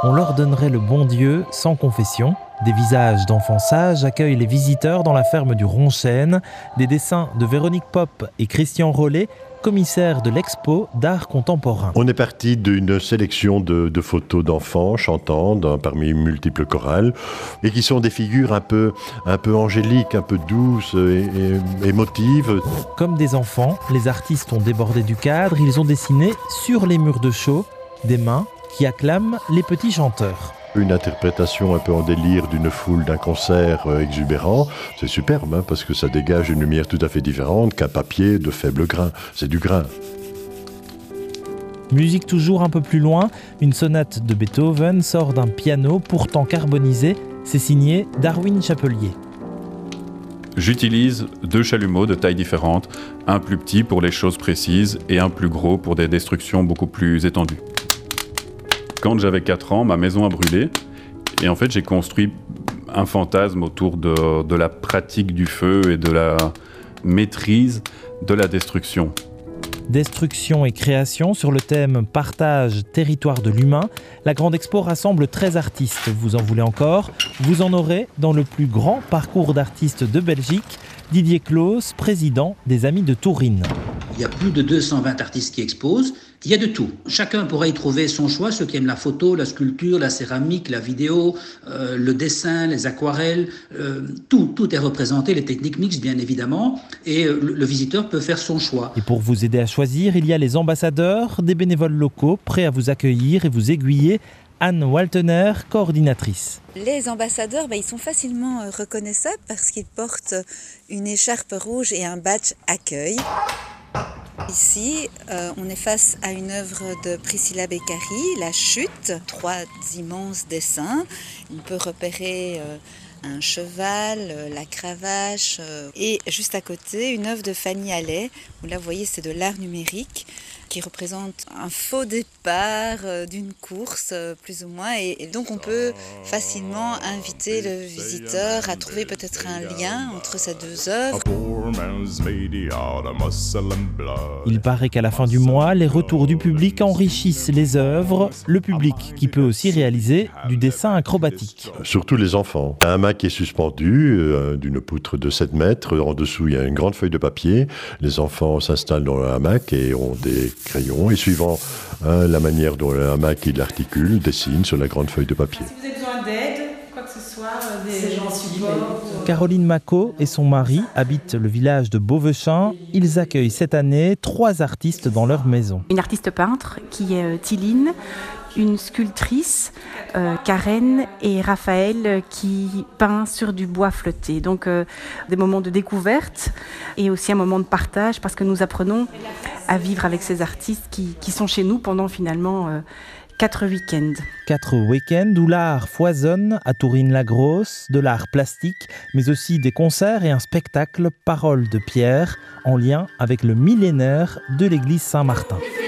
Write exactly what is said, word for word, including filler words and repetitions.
on leur donnerait le bon Dieu sans confession. Des visages d'enfants sages accueillent les visiteurs dans la ferme du Ronchêne. Des dessins de Véronique Pop et Christian Rollet, commissaire de l'expo d'art contemporain. On est parti d'une sélection de, de photos d'enfants chantant dans, parmi multiples chorales et qui sont des figures un peu, un peu angéliques, un peu douces et, et émotives. Comme des enfants, les artistes ont débordé du cadre. Ils ont dessiné sur les murs de chaux des mains qui acclament les petits chanteurs. Une interprétation un peu en délire d'une foule d'un concert exubérant, c'est superbe hein, parce que ça dégage une lumière tout à fait différente qu'un papier de faible grain. C'est du grain. Musique toujours un peu plus loin, une sonate de Beethoven sort d'un piano pourtant carbonisé. C'est signé Darwin Chapelier. J'utilise deux chalumeaux de tailles différentes, un plus petit pour les choses précises et un plus gros pour des destructions beaucoup plus étendues. Quand j'avais quatre ans, ma maison a brûlé et en fait j'ai construit un fantasme autour de, de la pratique du feu et de la maîtrise de la destruction. Destruction et création sur le thème Partage, territoire de l'humain. La Grande Expo rassemble treize artistes. Vous en voulez encore? Vous en aurez dans le plus grand parcours d'artistes de Belgique. Didier Claus, président des Amis de Tourine. Il y a plus de deux cent vingt artistes qui exposent. Il y a de tout. Chacun pourra y trouver son choix, ceux qui aiment la photo, la sculpture, la céramique, la vidéo, euh, le dessin, les aquarelles, euh, tout, tout est représenté, les techniques mixtes bien évidemment, et euh, le, le visiteur peut faire son choix. Et pour vous aider à choisir, il y a les ambassadeurs, des bénévoles locaux prêts à vous accueillir et vous aiguiller. Anne Waltener, coordinatrice. Les ambassadeurs, bah, ils sont facilement reconnaissables parce qu'ils portent une écharpe rouge et un badge accueil. Ici, euh, on est face à une œuvre de Priscilla Beccari, La Chute, trois immenses dessins. On peut repérer euh, un cheval, euh, la cravache euh, et juste à côté, une œuvre de Fanny Allais, où là, vous voyez, c'est de l'art numérique qui représente un faux départ euh, d'une course, euh, plus ou moins. Et, et donc, on peut facilement inviter le visiteur à trouver peut-être un lien entre ces deux œuvres. Il paraît qu'à la fin du mois, les retours du public enrichissent les œuvres. Le public qui peut aussi réaliser du dessin acrobatique. Surtout les enfants. Un hamac est suspendu euh, d'une poutre de sept mètres. En dessous, il y a une grande feuille de papier. Les enfants s'installent dans le hamac et ont des crayons. Et suivant hein, la manière dont le hamac il l'articule, dessinent sur la grande feuille de papier. Si vous avez besoin d'aide, quoi que ce soit, des gens supports. Caroline Macot et son mari habitent le village de Beauvechin. Ils accueillent cette année trois artistes dans leur maison. Une artiste peintre qui est euh, Tiline, une sculptrice, euh, Karen, et Raphaël euh, qui peint sur du bois flotté. Donc euh, des moments de découverte et aussi un moment de partage parce que nous apprenons à vivre avec ces artistes qui, qui sont chez nous pendant finalement euh, quatre week-ends. Quatre week-ends où l'art foisonne à Tourine-la-Grosse, de l'art plastique, mais aussi des concerts et un spectacle Paroles de Pierre en lien avec le millénaire de l'église Saint-Martin.